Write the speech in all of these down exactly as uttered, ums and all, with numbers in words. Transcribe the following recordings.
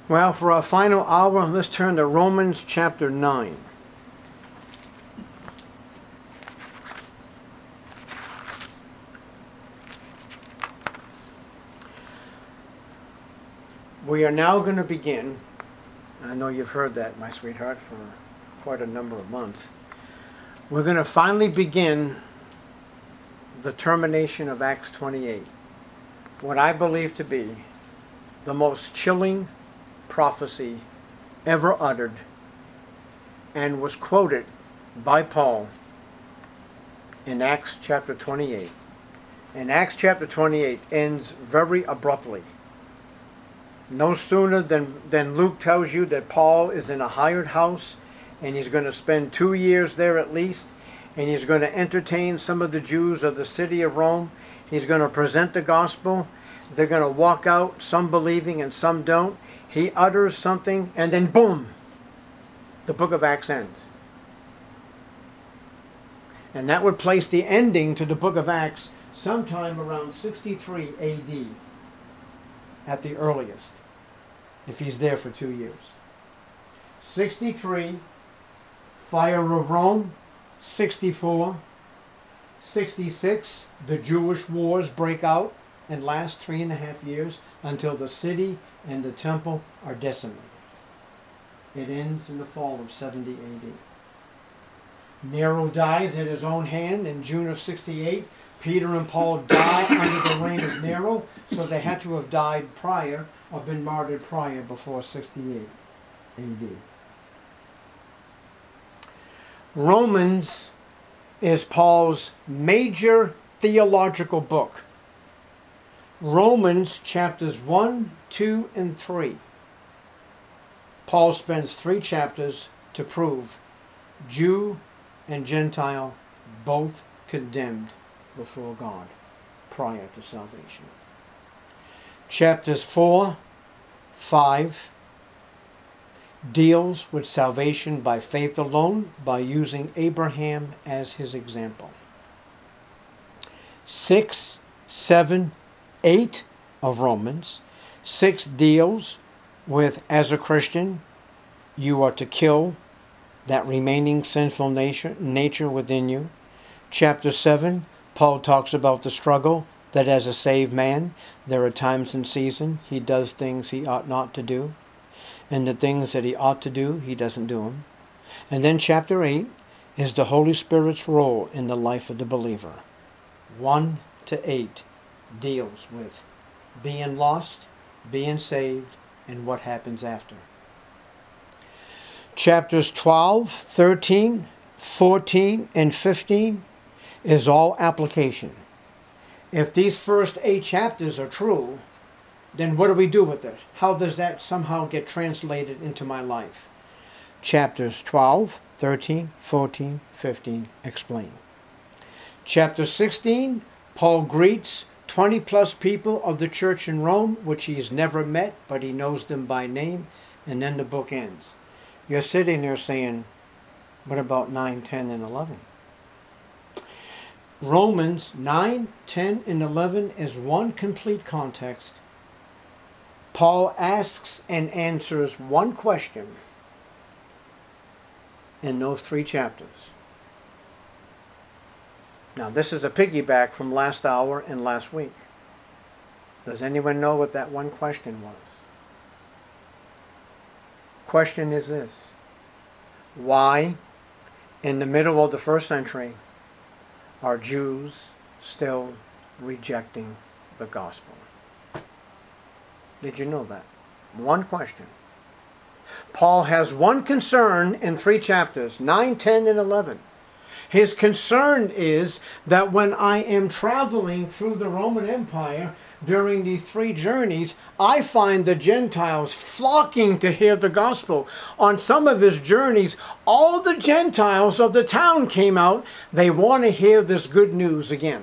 Well, for our final hour, let's turn to Romans chapter nine. We are now going to begin. I know you've heard that, my sweetheart, for quite a number of months. We're going to finally begin the termination of Acts twenty-eight. What I believe to be the most chilling prophecy ever uttered, and was quoted by Paul in Acts chapter twenty-eight. And Acts chapter twenty-eight ends very abruptly. No sooner than, than Luke tells you that Paul is in a hired house and he's going to spend two years there at least, and he's going to entertain some of the Jews of the city of Rome. He's going to present the gospel. They're going to walk out, some believing and some don't. He utters something, and then boom, the book of Acts ends. And that would place the ending to the book of Acts sometime around sixty-three A D at the earliest, if he's there for two years. sixty-three, fire of Rome. sixty-four, sixty-six, the Jewish wars break out and last three and a half years until the city and the temple are decimated. It ends in the fall of seventy A D. Nero dies at his own hand in June of sixty-eight. Peter and Paul die under the reign of Nero, so they had to have died prior or been martyred prior before sixty-eight A D. Romans is Paul's major theological book. Romans chapters one, two, and three. Paul spends three chapters to prove Jew and Gentile both condemned before God prior to salvation. Chapters four, five deals with salvation by faith alone by using Abraham as his example. six, seven, eight of Romans. six deals with, as a Christian, you are to kill that remaining sinful nature, nature within you. Chapter seven, Paul talks about the struggle that as a saved man, there are times in season he does things he ought not to do. And the things that he ought to do, he doesn't do them. And then chapter eight is the Holy Spirit's role in the life of the believer. one to eight deals with being lost, being saved, and what happens after. Chapters twelve, thirteen, fourteen, and fifteen is all application. If these first eight chapters are true, then what do we do with it? How does that somehow get translated into my life? Chapters twelve, thirteen, fourteen, fifteen explain. Chapter sixteen, Paul greets twenty plus people of the church in Rome, which he's never met, but he knows them by name, and then the book ends. You're sitting there saying, what about nine, ten, and eleven? Romans nine, ten, and eleven is one complete context. Paul asks and answers one question in those three chapters. Now, this is a piggyback from last hour and last week. Does anyone know what that one question was? Question is this: why, in the middle of the first century, are Jews still rejecting the gospel? Did you know that? One question. Paul has one concern in three chapters, nine, ten, and eleven. His concern is that when I am traveling through the Roman Empire during these three journeys, I find the Gentiles flocking to hear the gospel. On some of his journeys, all the Gentiles of the town came out. They want to hear this good news again.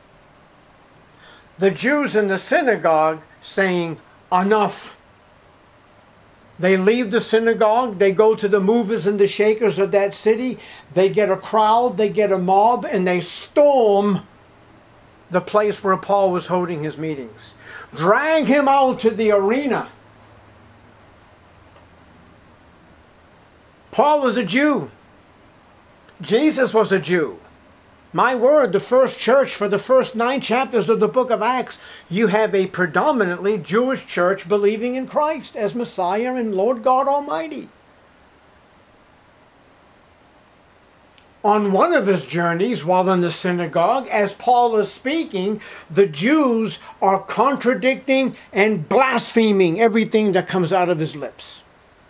The Jews in the synagogue saying, enough. They leave the synagogue, they go to the movers and the shakers of that city, they get a crowd, they get a mob, and they storm the place where Paul was holding his meetings. Drag him out to the arena Paul is a Jew. Jesus was a Jew. My word, the first church for the first nine chapters of the book of Acts, you have a predominantly Jewish church believing in Christ as Messiah and Lord God Almighty. On one of his journeys while in the synagogue, as Paul is speaking, the Jews are contradicting and blaspheming everything that comes out of his lips.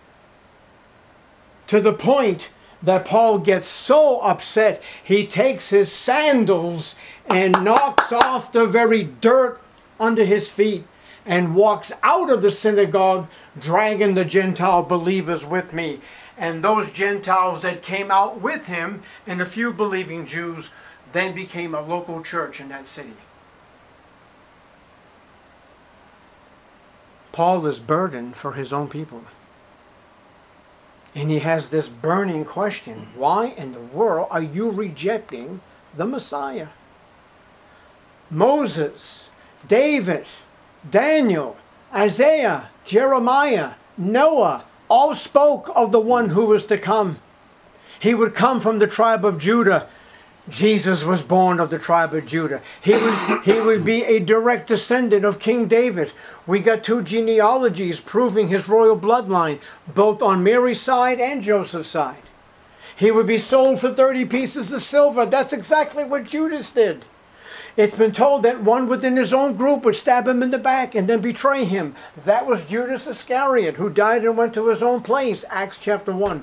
To the point that Paul gets so upset, he takes his sandals and knocks off the very dirt under his feet and walks out of the synagogue, dragging the Gentile believers with me. And those Gentiles that came out with him and a few believing Jews then became a local church in that city. Paul is burdened for his own people. And he has this burning question. Why in the world are you rejecting the Messiah? Moses, David, Daniel, Isaiah, Jeremiah, Noah, all spoke of the one who was to come. He would come from the tribe of Judah. Jesus was born of the tribe of Judah. He would, he would be a direct descendant of King David. We got two genealogies proving his royal bloodline, both on Mary's side and Joseph's side. He would be sold for thirty pieces of silver. That's exactly what Judas did. It's been told that one within his own group would stab him in the back and then betray him. That was Judas Iscariot, who died and went to his own place, Acts chapter one.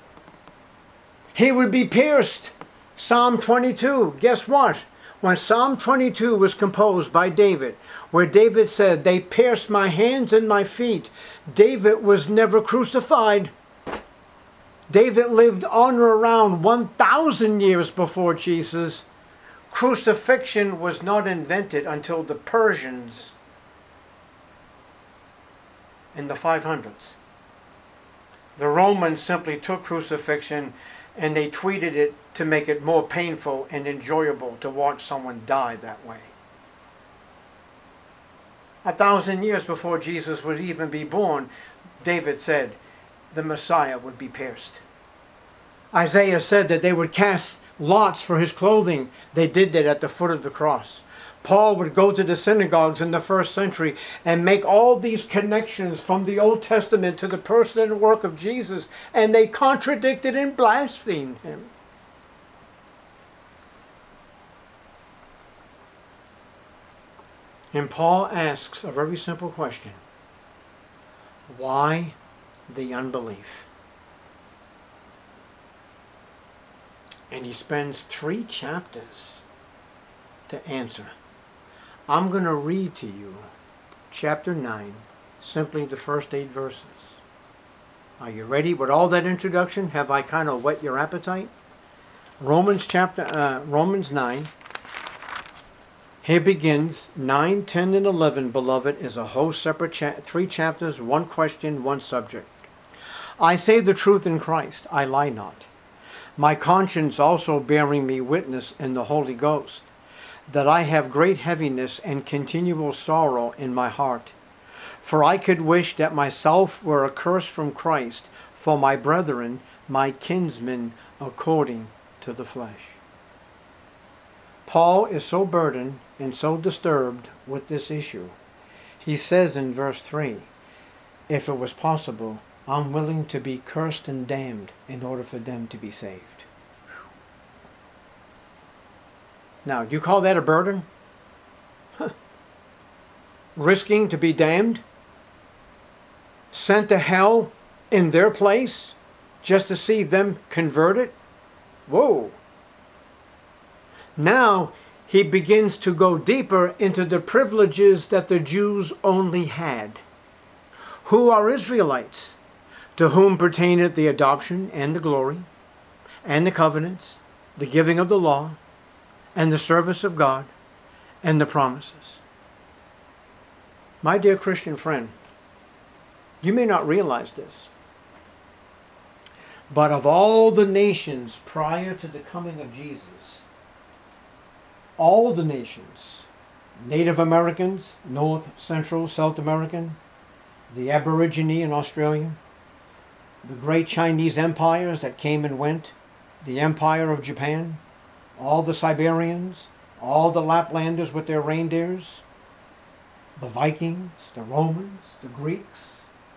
He would be pierced. Psalm twenty-two, guess what? When Psalm twenty-two was composed by David, where David said, "They pierced my hands and my feet," David was never crucified. David lived on or around one thousand years before Jesus. Crucifixion was not invented until the Persians in the five hundreds. The Romans simply took crucifixion and they tweeted it to make it more painful and enjoyable to watch someone die that way. A thousand years before Jesus would even be born, David said the Messiah would be pierced. Isaiah said that they would cast lots for his clothing. They did that at the foot of the cross. Paul would go to the synagogues in the first century and make all these connections from the Old Testament to the person and work of Jesus, and they contradicted and blasphemed him. And Paul asks a very simple question. Why the unbelief? And he spends three chapters to answer. I'm going to read to you chapter nine, simply the first eight verses. Are you ready? With all that introduction, have I kind of whet your appetite? Romans chapter uh, Romans nine. Here begins nine, ten, and eleven, beloved, is a whole separate cha- three chapters, one question, one subject. I say the truth in Christ, I lie not. My conscience also bearing me witness in the Holy Ghost, that I have great heaviness and continual sorrow in my heart. For I could wish that myself were accursed from Christ for my brethren, my kinsmen, according to the flesh. Paul is so burdened and so disturbed with this issue. He says in verse three, if it was possible, I'm willing to be cursed and damned in order for them to be saved. Now, do you call that a burden? Huh. Risking to be damned? Sent to hell in their place just to see them converted? Whoa. Now, he begins to go deeper into the privileges that the Jews only had. Who are Israelites? To whom pertaineth the adoption and the glory, and the covenants, the giving of the law, and the service of God, and the promises. My dear Christian friend, you may not realize this, but of all the nations prior to the coming of Jesus, all the nations, Native Americans, North, Central, South American, the Aborigine in Australia, the great Chinese empires that came and went, the Empire of Japan, all the Siberians, all the Laplanders with their reindeers, the Vikings, the Romans, the Greeks.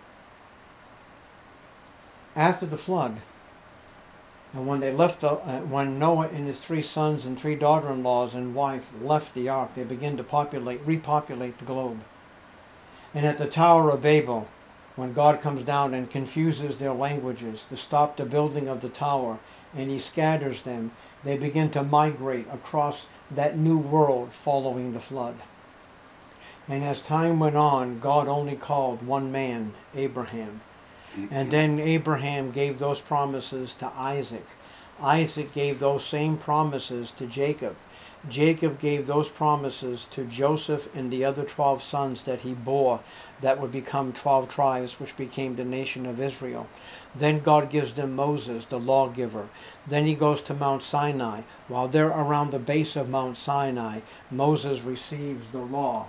After the flood, and when they left, the, uh, when Noah and his three sons and three daughter-in-laws and wife left the ark, they began to populate, repopulate the globe. And at the Tower of Babel, when God comes down and confuses their languages to stop the building of the tower, and he scatters them, they begin to migrate across that new world following the flood. And as time went on, God only called one man, Abraham. And then Abraham gave those promises to Isaac. Isaac gave those same promises to Jacob. Jacob gave those promises to Joseph and the other twelve sons that he bore that would become twelve tribes, which became the nation of Israel. Then God gives them Moses, the lawgiver. Then he goes to Mount Sinai. While they're around the base of Mount Sinai, Moses receives the law,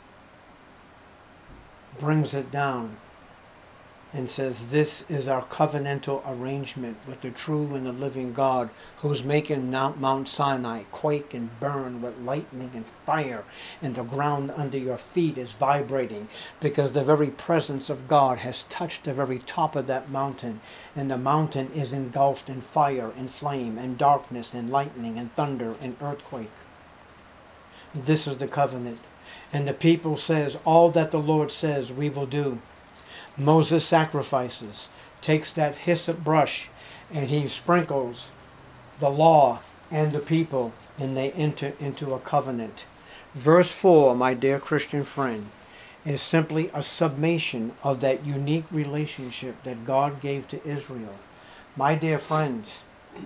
brings it down, and says, this is our covenantal arrangement with the true and the living God, who's making Mount Sinai quake and burn with lightning and fire, and the ground under your feet is vibrating, because the very presence of God has touched the very top of that mountain, and the mountain is engulfed in fire and flame and darkness and lightning and thunder and earthquake. This is the covenant. And the people says, all that the Lord says we will do. Moses sacrifices, takes that hyssop brush, and he sprinkles the law and the people, and they enter into a covenant. Verse four, my dear Christian friend, is simply a summation of that unique relationship that God gave to Israel. My dear friends,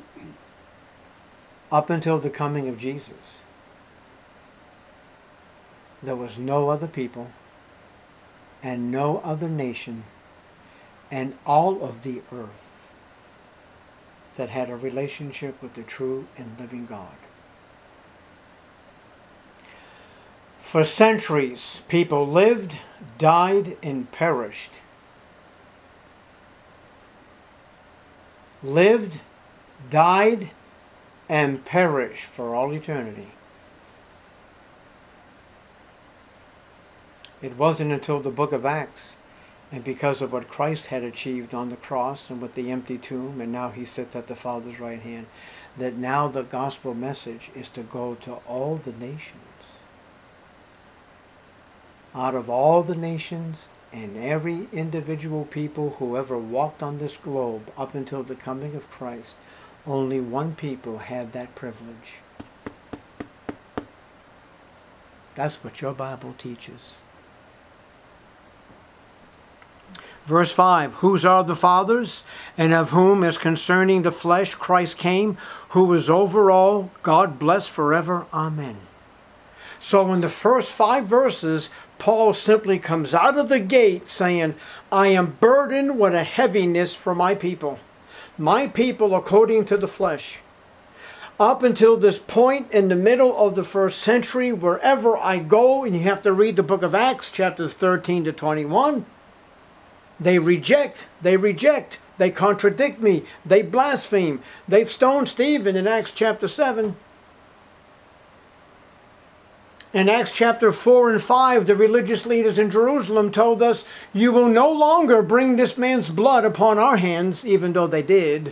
up until the coming of Jesus, there was no other people and no other nation and all of the earth that had a relationship with the true and living God. For centuries, people lived, died, and perished. Lived, died, and perished for all eternity. It wasn't until the book of Acts, and because of what Christ had achieved on the cross and with the empty tomb, and now he sits at the Father's right hand, that now the gospel message is to go to all the nations. Out of all the nations and every individual people who ever walked on this globe up until the coming of Christ, only one people had that privilege. That's what your Bible teaches. Verse five, whose are the fathers, and of whom, as concerning the flesh, Christ came, who is over all, God bless forever. Amen. So in the first five verses, Paul simply comes out of the gate saying, I am burdened with a heaviness for my people. My people according to the flesh. Up until this point in the middle of the first century, wherever I go, and you have to read the book of Acts, chapters thirteen to twenty-one, they reject, they reject, they contradict me, they blaspheme. They've stoned Stephen in Acts chapter seven. In Acts chapter four and five, the religious leaders in Jerusalem told us, you will no longer bring this man's blood upon our hands, even though they did.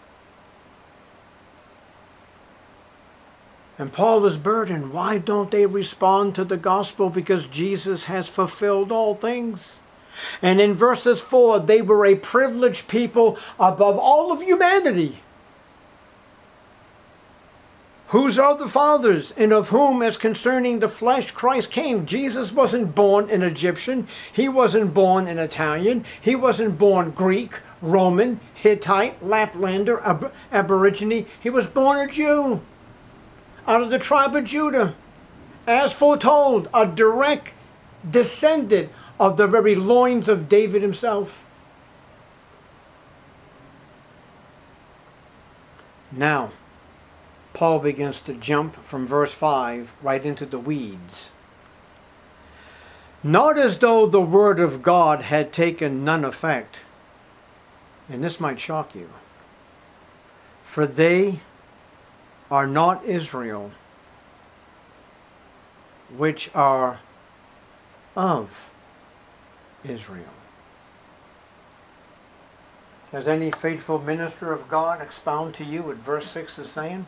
And Paul is burdened. Why don't they respond to the gospel? Because Jesus has fulfilled all things. And in verses four, they were a privileged people above all of humanity. Whose are the fathers, and of whom, as concerning the flesh, Christ came. Jesus wasn't born an Egyptian. He wasn't born an Italian. He wasn't born Greek, Roman, Hittite, Laplander, Ab- Aborigine. He was born a Jew out of the tribe of Judah. As foretold, a direct descendant of the very loins of David himself. Now, Paul begins to jump from verse five right into the weeds. Not as though the word of God had taken none effect, And this might shock you. For they are not Israel, which are of Israel. Does any faithful minister of God expound to you what verse six is saying?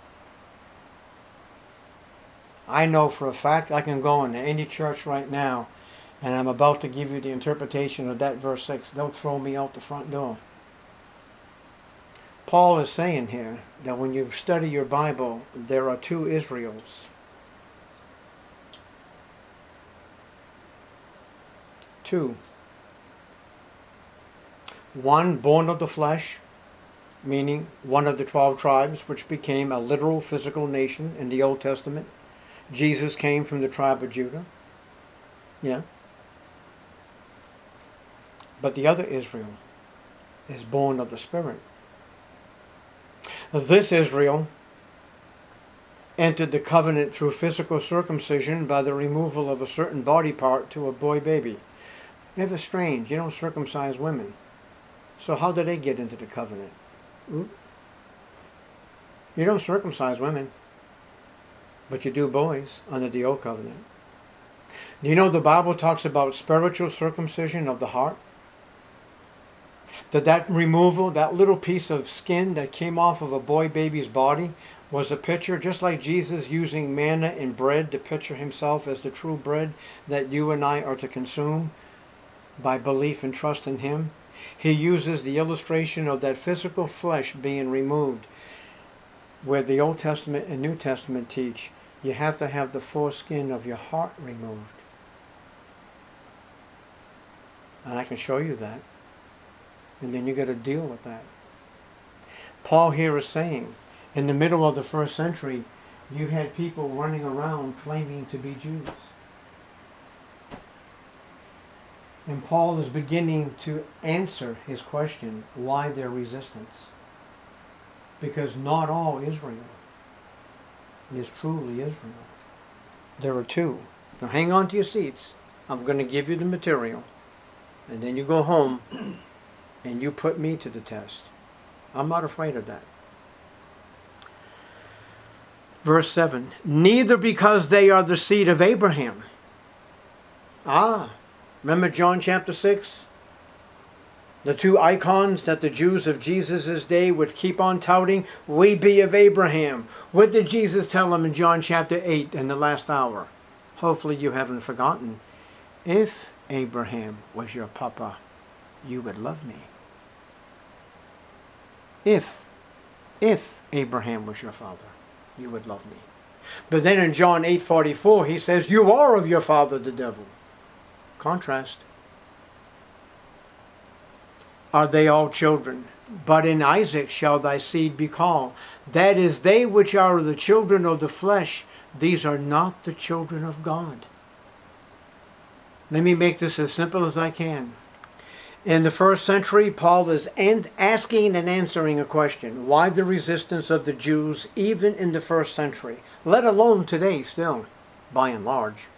I know for a fact I can go into any church right now and I'm about to give you the interpretation of that verse six. They'll throw me out the front door. Paul is saying here that when you study your Bible, there are two Israels. Two. One born of the flesh, meaning one of the twelve tribes, which became a literal physical nation in the Old Testament. Jesus came from the tribe of Judah. Yeah. But the other Israel is born of the Spirit. This Israel entered the covenant through physical circumcision by the removal of a certain body part to a boy baby. Never strange, you don't circumcise women. So how did they get into the covenant? Oop. You don't circumcise women, but you do boys under the old covenant. Do you know the Bible talks about spiritual circumcision of the heart? That that removal, that little piece of skin that came off of a boy baby's body was a picture, just like Jesus using manna and bread to picture himself as the true bread that you and I are to consume by belief and trust in him. He uses the illustration of that physical flesh being removed, where the Old Testament and New Testament teach you have to have the foreskin of your heart removed. And I can show you that. And then you got to deal with that. Paul here is saying, in the middle of the first century, you had people running around claiming to be Jews. And Paul is beginning to answer his question, why their resistance? Because not all Israel is truly Israel. There are two. Now hang on to your seats. I'm going to give you the material. And then you go home and you put me to the test. I'm not afraid of that. Verse seven. Neither because they are the seed of Abraham. Ah, remember John chapter six? The two icons that the Jews of Jesus' day would keep on touting. We be of Abraham. What did Jesus tell them in John chapter eight in the last hour? Hopefully you haven't forgotten. If Abraham was your papa, you would love me. If, if Abraham was your father, you would love me. But then in John eight forty-four, he says, you are of your father the devil. Contrast. Are they all children? But in Isaac shall thy seed be called. That is, they which are the children of the flesh, these are not the children of God. Let me make this as simple as I can. In the first century, Paul is asking and answering a question. Why the resistance of the Jews even in the first century? Let alone today still, by and large.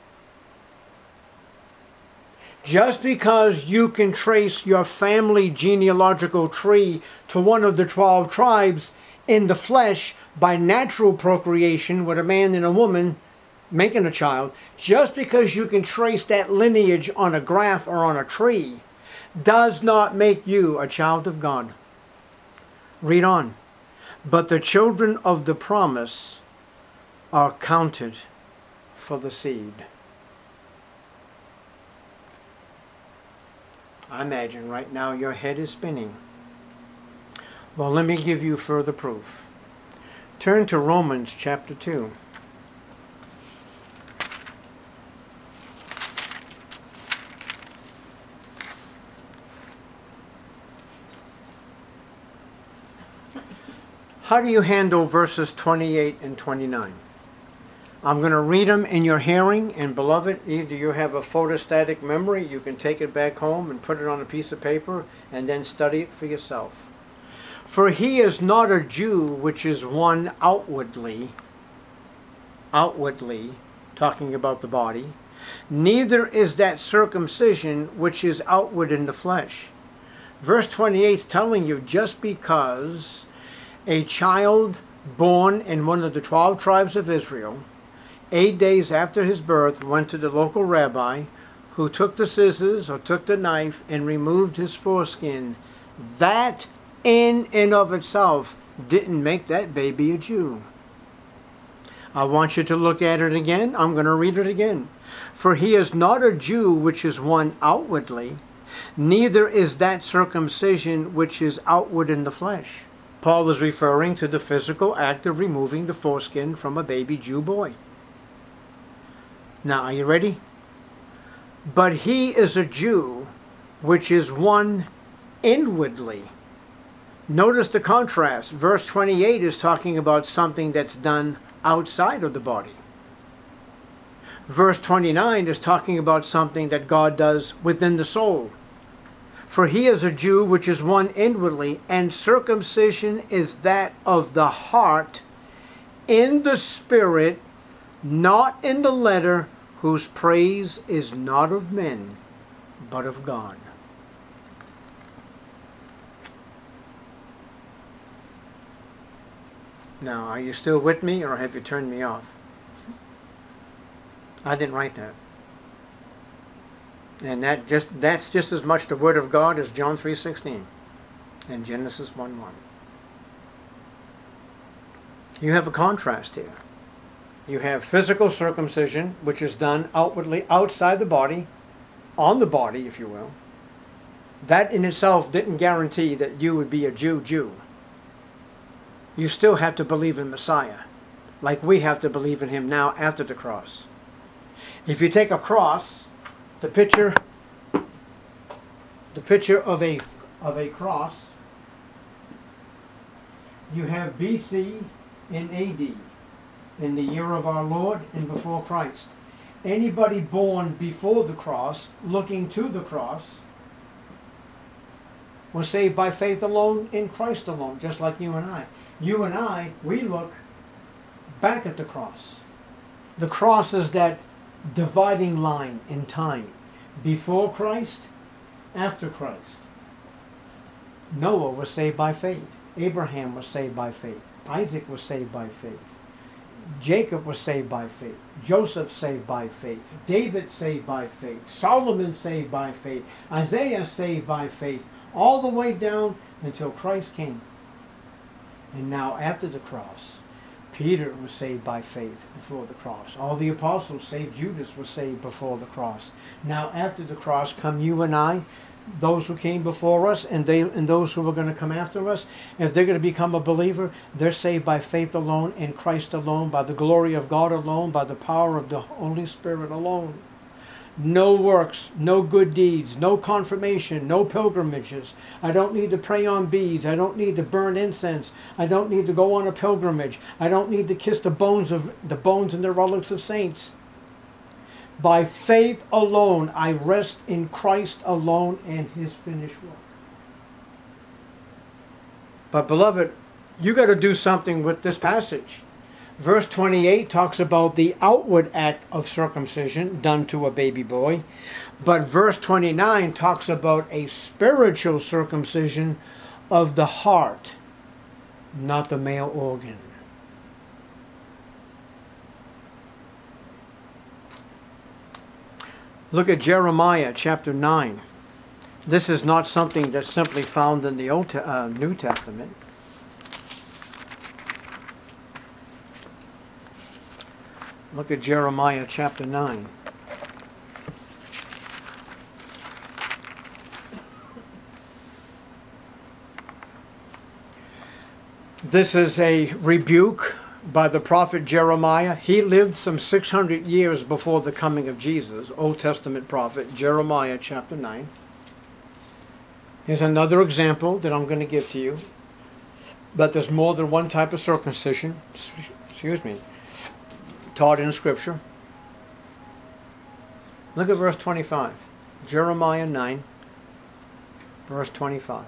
Just because you can trace your family genealogical tree to one of the twelve tribes in the flesh by natural procreation with a man and a woman making a child, just because you can trace that lineage on a graph or on a tree, does not make you a child of God. Read on. But the children of the promise are counted for the seed. I imagine right now your head is spinning. Well, let me give you further proof. Turn to Romans chapter two. How do you handle verses twenty-eight and twenty-nine? I'm going to read them in your hearing, and beloved, either you have a photostatic memory, you can take it back home and put it on a piece of paper and then study it for yourself. For he is not a Jew which is one outwardly, outwardly, talking about the body, neither is that circumcision which is outward in the flesh, Verse twenty-eight is telling you just because a child born in one of the twelve tribes of Israel, eight days after his birth, went to the local rabbi, who took the scissors or took the knife and removed his foreskin, that in and of itself didn't make that baby a Jew. I want you to look at it again. I'm going to read it again. For he is not a Jew which is one outwardly, neither is that circumcision which is outward in the flesh. Paul is referring to the physical act of removing the foreskin from a baby Jew boy. Now, are you ready? But he is a Jew which is one inwardly. Notice the contrast. Verse twenty-eight is talking about something that's done outside of the body. Verse twenty-nine is talking about something that God does within the soul. For he is a Jew which is one inwardly, and circumcision is that of the heart, in the spirit, not in the letter, whose praise is not of men, but of God. Now, are you still with me, or have you turned me off? I didn't write that. And that just that's just as much the Word of God as John three sixteen and Genesis one one. You have a contrast here. You have physical circumcision, which is done outwardly, outside the body, on the body, if you will. That in itself didn't guarantee that you would be a Jew Jew. You still have to believe in Messiah, like we have to believe in him now after the cross. If you take a cross, the picture, the picture of a of a cross, you have B C and A D, in the year of our Lord and before Christ. Anybody born before the cross, looking to the cross, was saved by faith alone in Christ alone, just like you and I. You and I, we look back at the cross. The cross is that dividing line in time. Before Christ, after Christ. Noah was saved by faith. Abraham was saved by faith. Isaac was saved by faith. Jacob was saved by faith. Joseph saved by faith. David saved by faith. Solomon saved by faith. Isaiah saved by faith. All the way down until Christ came. And now after the cross, Peter was saved by faith before the cross. All the apostles, save Judas, was saved before the cross. Now after the cross come you and I, those who came before us, and they and those who are going to come after us. If they're going to become a believer, they're saved by faith alone, in Christ alone, by the glory of God alone, by the power of the Holy Spirit alone. No works, no good deeds, no confirmation, no pilgrimages. I don't need to pray on beads. I don't need to burn incense. I don't need to go on a pilgrimage. I don't need to kiss the bones of the bones and the relics of saints. By faith alone, I rest in Christ alone and his finished work. But beloved, you got to do something with this passage. Verse twenty-eight talks about the outward act of circumcision done to a baby boy. But verse twenty-nine talks about a spiritual circumcision of the heart, not the male organ. Look at Jeremiah chapter nine. This is not something that's simply found in the Old uh, New Testament. Look at Jeremiah chapter nine. This is a rebuke by the prophet Jeremiah. He lived some six hundred years before the coming of Jesus. Old Testament prophet, Jeremiah chapter nine. Here's another example that I'm going to give to you. But there's more than one type of circumcision. Excuse me. Taught in Scripture. Look at verse twenty-five. Jeremiah nine, verse twenty-five.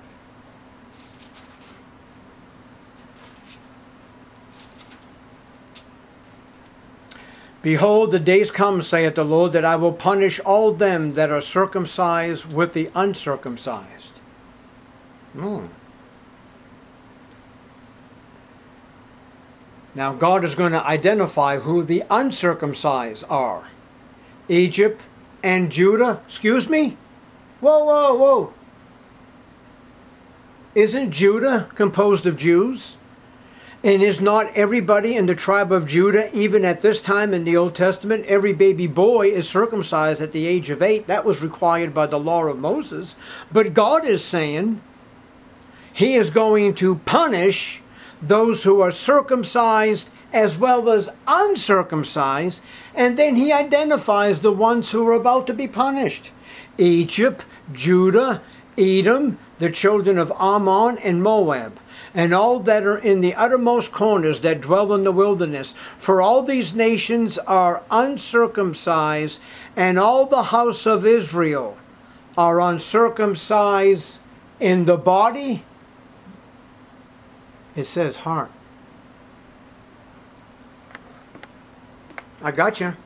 Behold, the days come, saith the Lord, that I will punish all them that are circumcised with the uncircumcised. Hmm. Now God is going to identify who the uncircumcised are. Egypt and Judah. Excuse me? Whoa, whoa, whoa. Isn't Judah composed of Jews? And is not everybody in the tribe of Judah, even at this time in the Old Testament, every baby boy is circumcised at the age of eight? That was required by the law of Moses. But God is saying He is going to punish those who are circumcised as well as uncircumcised, and then He identifies the ones who are about to be punished. Egypt, Judah, Edom, the children of Ammon and Moab, and all that are in the uttermost corners that dwell in the wilderness. For all these nations are uncircumcised, and all the house of Israel are uncircumcised in the body. It says heart. I got you.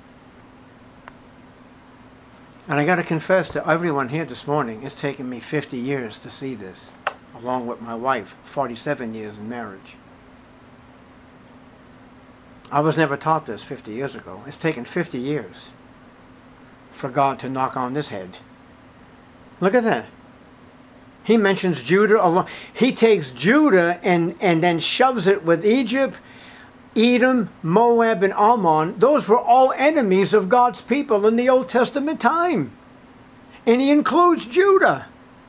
And I got to confess to everyone here this morning, it's taken me fifty years to see this, along with my wife, forty-seven years in marriage. I was never taught this fifty years ago. It's taken fifty years for God to knock on this head. Look at that. He mentions Judah alone. He takes Judah and, and then shoves it with Egypt, Edom, Moab, and Ammon. Those were all enemies of God's people in the Old Testament time. And He includes Judah.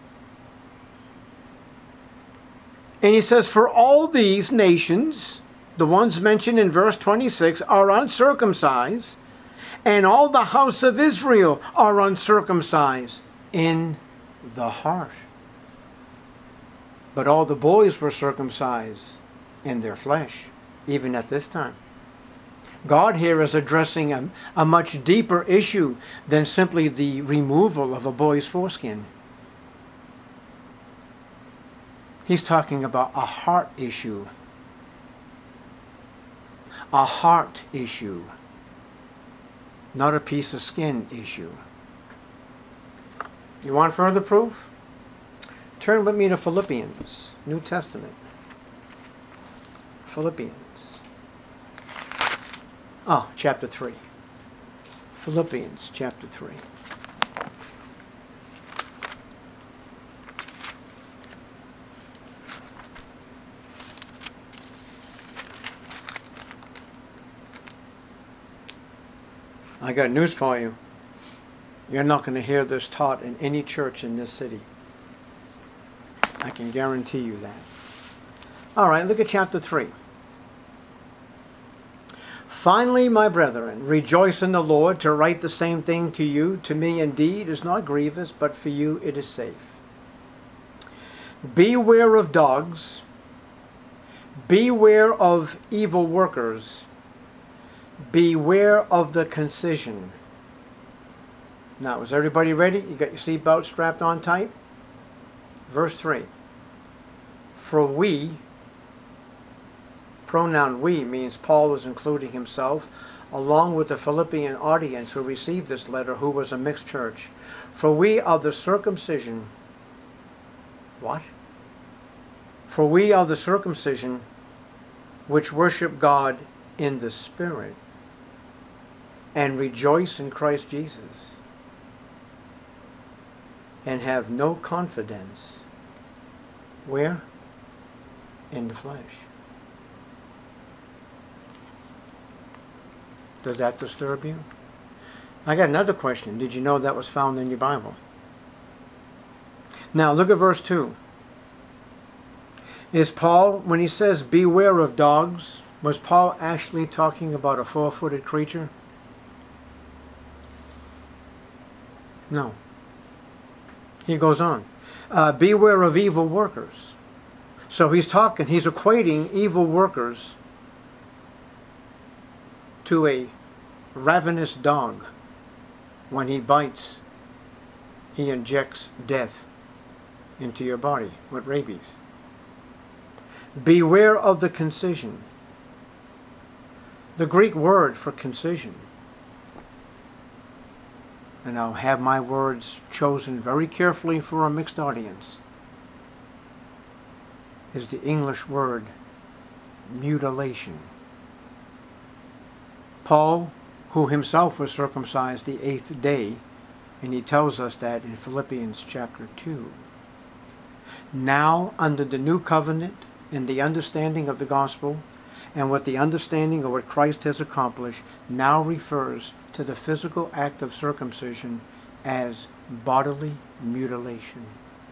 And He says, for all these nations, the ones mentioned in verse twenty-six, are uncircumcised, and all the house of Israel are uncircumcised in the heart. But all the boys were circumcised in their flesh, even at this time. God here is addressing a, a much deeper issue than simply the removal of a boy's foreskin. He's talking about a heart issue. A heart issue. Not a piece of skin issue. You want further proof? Turn with me to Philippians, New Testament. Philippians. Oh, chapter three. Philippians chapter three. I got news for you. You're not going to hear this taught in any church in this city. I can guarantee you that. All right, look at chapter three. Finally, my brethren, rejoice in the Lord. To write the same thing to you, to me indeed, is not grievous, but for you it is safe. Beware of dogs. Beware of evil workers. Beware of the concision. Now, is everybody ready? You got your seatbelt strapped on tight? Verse three. For we, pronoun we means Paul is including himself, along with the Philippian audience who received this letter, who was a mixed church. For we are the circumcision. What? For we are the circumcision which worship God in the Spirit and rejoice in Christ Jesus and have no confidence. Where? In the flesh. Does that disturb you? I got another question. Did you know that was found in your Bible? Now look at verse two. Is Paul, when he says beware of dogs, was Paul actually talking about a four-footed creature? No. He goes on. Uh, beware of evil workers. So he's talking, he's equating evil workers to a ravenous dog. When he bites, he injects death into your body with rabies. Beware of the concision. The Greek word for concision, and I'll have my words chosen very carefully for a mixed audience. is the English word mutilation. Paul, who himself was circumcised the eighth day, and he tells us that in Philippians chapter two. Now, under the new covenant, in the understanding of the gospel, and with the understanding of what Christ has accomplished, now refers to the physical act of circumcision as bodily mutilation.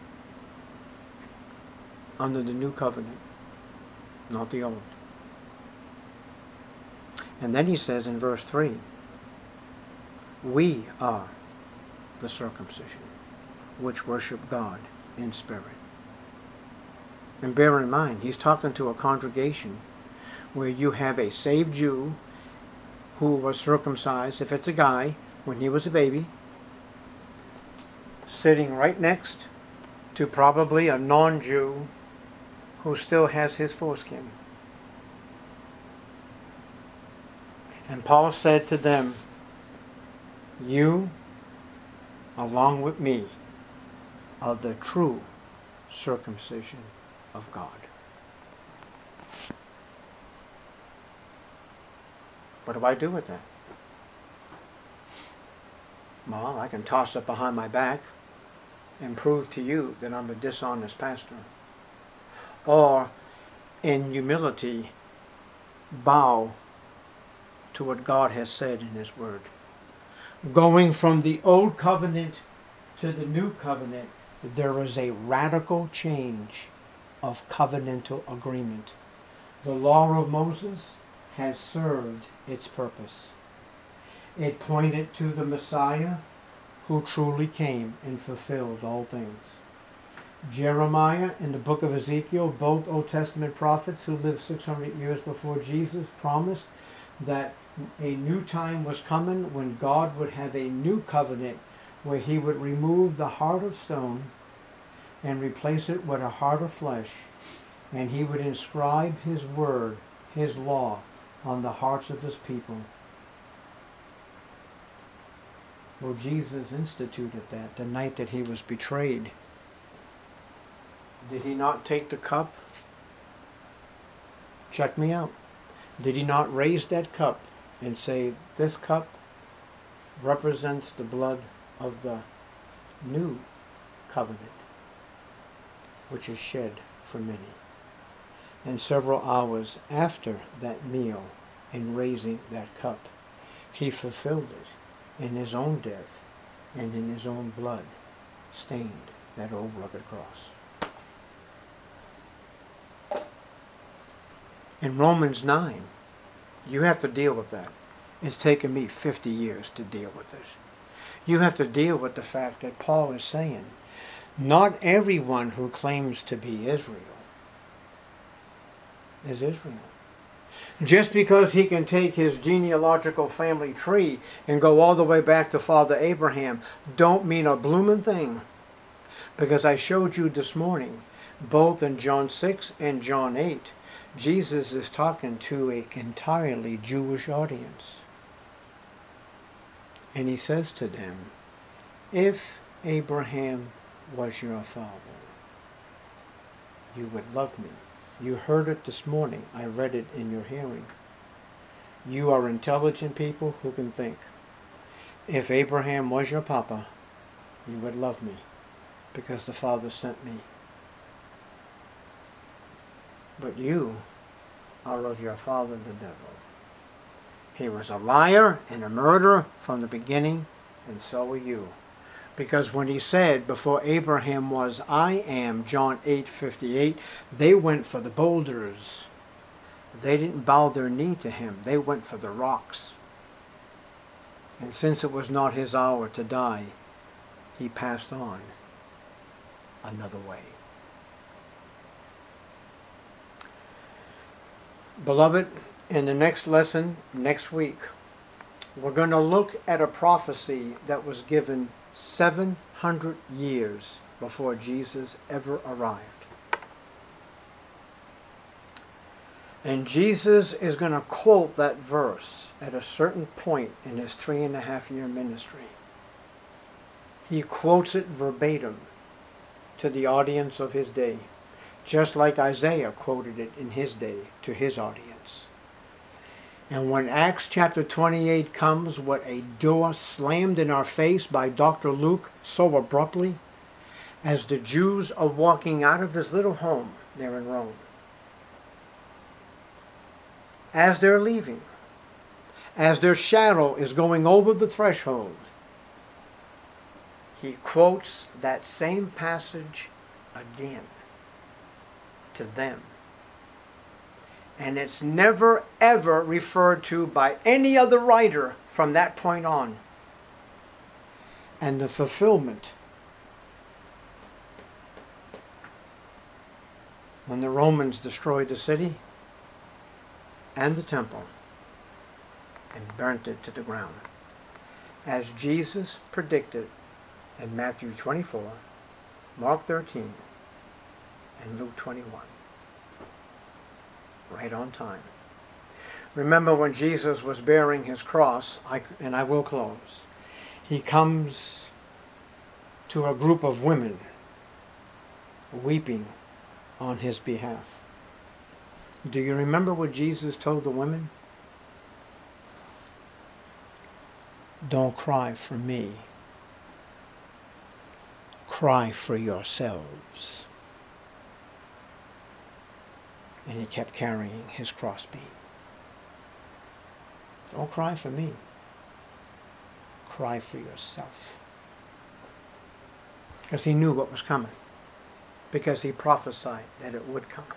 Under the new covenant, not the old. And then he says in verse three, we are the circumcision, which worship God in spirit. And bear in mind, he's talking to a congregation where you have a saved Jew who was circumcised, if it's a guy, when he was a baby, sitting right next to probably a non-Jew who still has his foreskin. And Paul said to them, you, along with me, are the true circumcision of God. What do I do with that? Well, I can toss it behind my back and prove to you that I'm a dishonest pastor. Or, in humility, bow to what God has said in His Word. Going from the old covenant to the new covenant, there is a radical change of covenantal agreement. The law of Moses has served its purpose. It pointed to the Messiah who truly came and fulfilled all things. Jeremiah and the book of Ezekiel, both Old Testament prophets who lived six hundred years before Jesus, promised that a new time was coming when God would have a new covenant where He would remove the heart of stone and replace it with a heart of flesh, and He would inscribe His word, His law, on the hearts of His people. Well, Jesus instituted that the night that He was betrayed. Did He not take the cup? Check me out. Did He not raise that cup and say, this cup represents the blood of the new covenant, which is shed for many? And several hours after that meal, in raising that cup, He fulfilled it in His own death and in His own blood stained that old rugged cross. In Romans nine, you have to deal with that. It's taken me fifty years to deal with it. You have to deal with the fact that Paul is saying, not everyone who claims to be Israel is Israel. Just because he can take his genealogical family tree and go all the way back to Father Abraham don't mean a blooming thing. Because I showed you this morning, both in John six and John eight, Jesus is talking to an entirely Jewish audience. And He says to them, if Abraham was your father, you would love me. You heard it this morning. I read it in your hearing. You are intelligent people who can think. If Abraham was your papa, you would love me because the Father sent me. But you are of your father the devil. He was a liar and a murderer from the beginning, and so are you. Because when He said, before Abraham was, I am, John eight fifty-eight, they went for the boulders. They didn't bow their knee to Him. They went for the rocks. And since it was not His hour to die, He passed on another way. Beloved, in the next lesson, next week, we're going to look at a prophecy that was given seven hundred years before Jesus ever arrived. And Jesus is going to quote that verse at a certain point in His three and a half year ministry. He quotes it verbatim to the audience of His day. just like Isaiah quoted it in his day to his audience. And when Acts chapter twenty-eight comes, what a door slammed in our face by Doctor Luke so abruptly, as the Jews are walking out of his little home there in Rome. As they're leaving, as their shadow is going over the threshold, he quotes that same passage again to them. And it's never ever referred to by any other writer from that point on. And the fulfillment, when the Romans destroyed the city and the temple and burnt it to the ground, as Jesus predicted in Matthew twenty-four, Mark thirteen, and Luke twenty-one. Right on time. Remember when Jesus was bearing his cross, I, and I will close, he comes to a group of women weeping on his behalf. Do you remember what Jesus told the women? Don't cry for me. Cry for yourselves. And he kept carrying his crossbeam. Don't cry for me. Cry for yourself. Because he knew what was coming. Because he prophesied that it would come.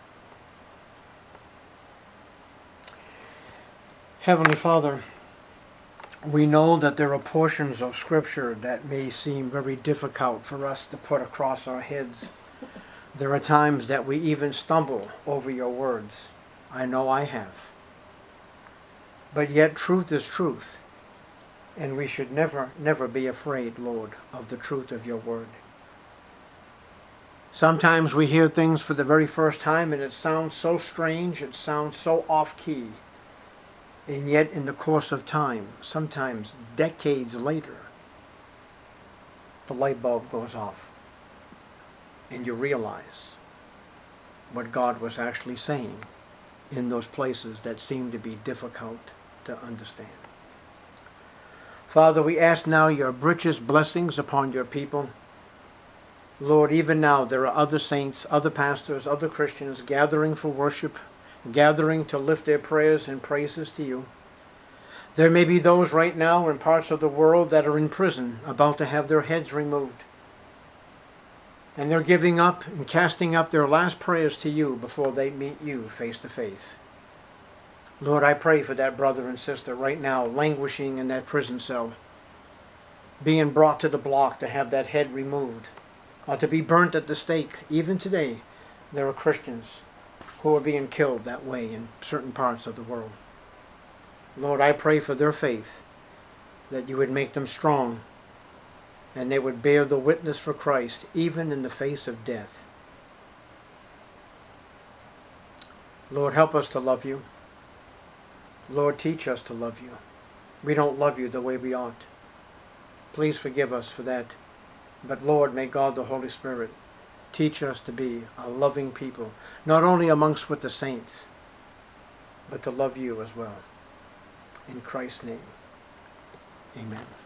Heavenly Father, we know that there are portions of Scripture that may seem very difficult for us to put across our heads. There are times that we even stumble over your words. I know I have. But yet truth is truth. And we should never, never be afraid, Lord, of the truth of your word. Sometimes we hear things for the very first time and it sounds so strange, it sounds so off-key. And yet in the course of time, sometimes decades later, the light bulb goes off. And you realize what God was actually saying in those places that seem to be difficult to understand. Father, we ask now your richest blessings upon your people. Lord, even now there are other saints, other pastors, other Christians gathering for worship, gathering to lift their prayers and praises to you. There may be those right now in parts of the world that are in prison, about to have their heads removed. And they're giving up and casting up their last prayers to you before they meet you face to face. Lord, I pray for that brother and sister right now languishing in that prison cell, being brought to the block to have that head removed, or to be burnt at the stake. Even today, there are Christians who are being killed that way in certain parts of the world. Lord, I pray for their faith, that you would make them strong, and they would bear the witness for Christ, even in the face of death. Lord, help us to love you. Lord, teach us to love you. We don't love you the way we ought. Please forgive us for that. But Lord, may God the Holy Spirit teach us to be a loving people, not only amongst with the saints, but to love you as well. In Christ's name, amen.